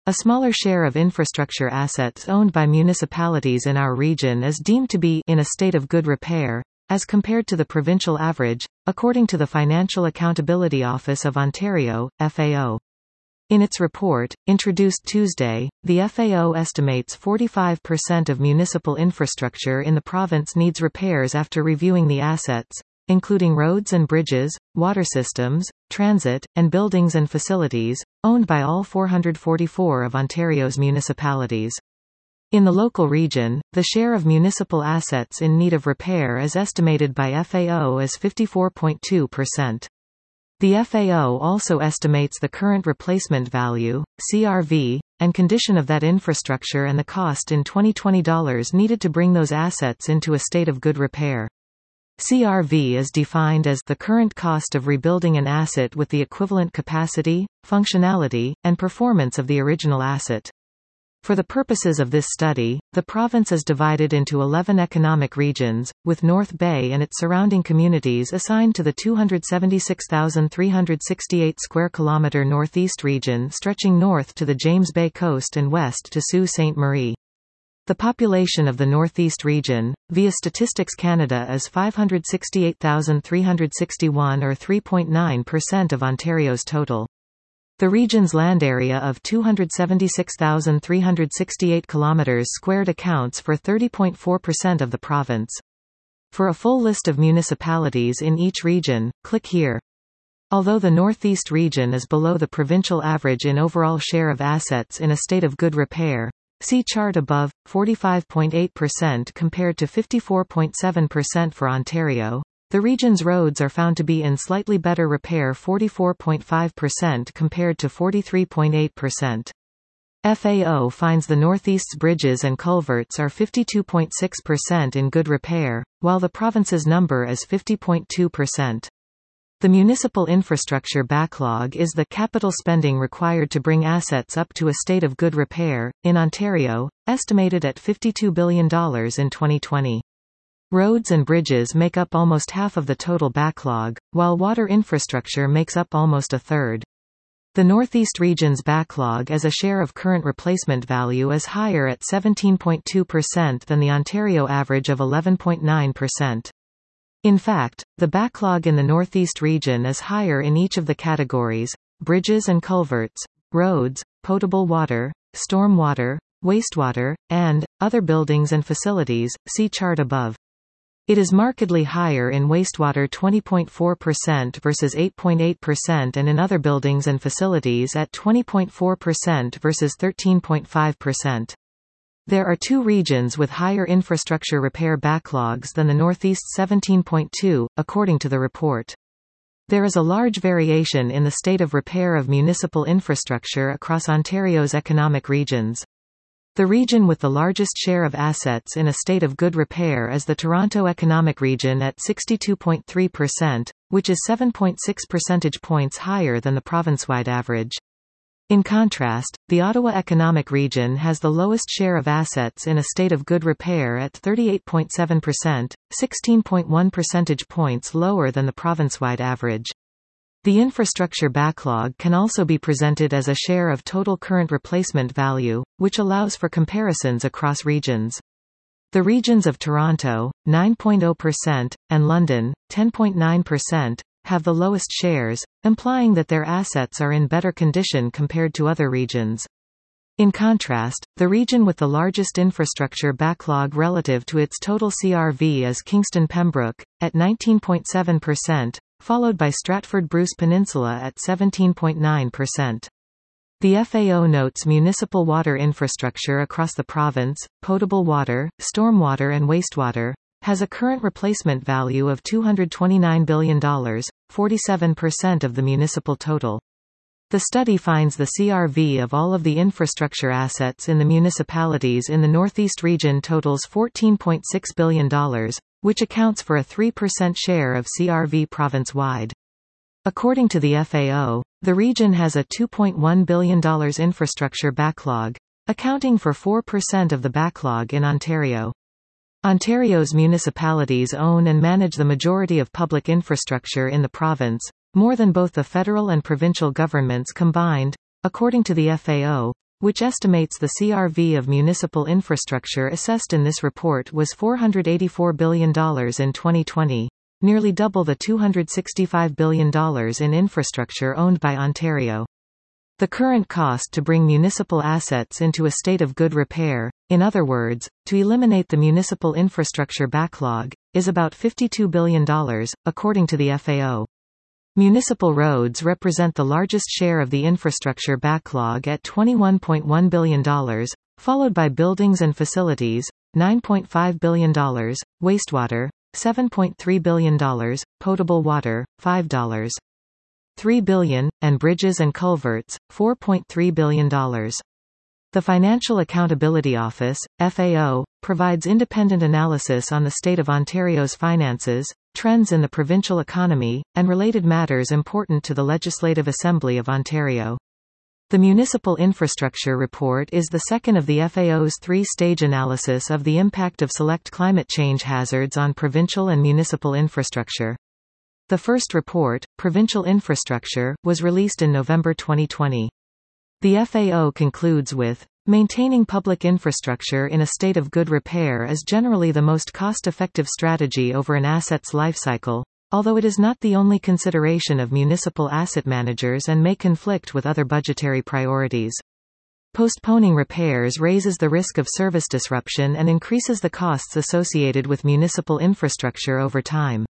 A smaller share of infrastructure assets owned by municipalities in our region is deemed to be in a state of good repair, as compared to the provincial average, according to the Financial Accountability Office of Ontario, FAO. In its report, introduced Tuesday, the FAO estimates 45% of municipal infrastructure in the province needs repairs after reviewing the assets, including roads and bridges, water systems, transit, and buildings and facilities, owned by all 444 of Ontario's municipalities. In the local region, the share of municipal assets in need of repair is estimated by FAO as 54.2%. The FAO also estimates the current replacement value, CRV, and condition of that infrastructure and the cost in 2020 dollars needed to bring those assets into a state of good repair. CRV is defined as the current cost of rebuilding an asset with the equivalent capacity, functionality, and performance of the original asset. For the purposes of this study, the province is divided into 11 economic regions, with North Bay and its surrounding communities assigned to the 276,368 square kilometre northeast region stretching north to the James Bay coast and west to Sault Ste. Marie. The population of the Northeast region, via Statistics Canada, is 568,361 or 3.9% of Ontario's total. The region's land area of 276,368 km² accounts for 30.4% of the province. For a full list of municipalities in each region, click here. Although the Northeast region is below the provincial average in overall share of assets in a state of good repair, see chart above, 45.8% compared to 54.7% for Ontario. The region's roads are found to be in slightly better repair, 44.5% compared to 43.8%. FAO finds the Northeast's bridges and culverts are 52.6% in good repair, while the province's number is 50.2%. The municipal infrastructure backlog is the capital spending required to bring assets up to a state of good repair, in Ontario, estimated at $52 billion in 2020. Roads and bridges make up almost half of the total backlog, while water infrastructure makes up almost a third. The Northeast region's backlog as a share of current replacement value is higher at 17.2% than the Ontario average of 11.9%. In fact, the backlog in the Northeast region is higher in each of the categories: bridges and culverts, roads, potable water, storm water, wastewater, and other buildings and facilities, see chart above. It is markedly higher in wastewater, 20.4% versus 8.8%, and in other buildings and facilities at 20.4% versus 13.5%. There are two regions with higher infrastructure repair backlogs than the Northeast's 17.2, according to the report. There is a large variation in the state of repair of municipal infrastructure across Ontario's economic regions. The region with the largest share of assets in a state of good repair is the Toronto Economic Region at 62.3%, which is 7.6 percentage points higher than the province-wide average. In contrast, the Ottawa Economic Region has the lowest share of assets in a state of good repair at 38.7%, 16.1 percentage points lower than the province-wide average. The infrastructure backlog can also be presented as a share of total current replacement value, which allows for comparisons across regions. The regions of Toronto, 9.0%, and London, 10.9%, have the lowest shares, implying that their assets are in better condition compared to other regions. In contrast, the region with the largest infrastructure backlog relative to its total CRV is Kingston-Pembroke, at 19.7%, followed by Stratford-Bruce Peninsula at 17.9%. The FAO notes municipal water infrastructure across the province, potable water, stormwater and wastewater, has a current replacement value of $229 billion, 47% of the municipal total. The study finds the CRV of all of the infrastructure assets in the municipalities in the Northeast region totals $14.6 billion, which accounts for a 3% share of CRV province-wide. According to the FAO, the region has a $2.1 billion infrastructure backlog, accounting for 4% of the backlog in Ontario. Ontario's municipalities own and manage the majority of public infrastructure in the province, more than both the federal and provincial governments combined. According to the FAO, which estimates the CRV of municipal infrastructure assessed in this report was $484 billion in 2020, nearly double the $265 billion in infrastructure owned by Ontario. The current cost to bring municipal assets into a state of good repair, in other words, to eliminate the municipal infrastructure backlog, is about $52 billion, according to the FAO. Municipal roads represent the largest share of the infrastructure backlog at $21.1 billion, followed by buildings and facilities, $9.5 billion, wastewater, $7.3 billion, potable water, $5.3 billion, and bridges and culverts, $4.3 billion. The Financial Accountability Office, FAO, provides independent analysis on the state of Ontario's finances, trends in the provincial economy, and related matters important to the Legislative Assembly of Ontario. The Municipal Infrastructure Report is the second of the FAO's three-stage analysis of the impact of select climate change hazards on provincial and municipal infrastructure. The first report, Provincial Infrastructure, was released in November 2020. The FAO concludes with, "Maintaining public infrastructure in a state of good repair is generally the most cost-effective strategy over an asset's lifecycle, although it is not the only consideration of municipal asset managers and may conflict with other budgetary priorities. Postponing repairs raises the risk of service disruption and increases the costs associated with municipal infrastructure over time."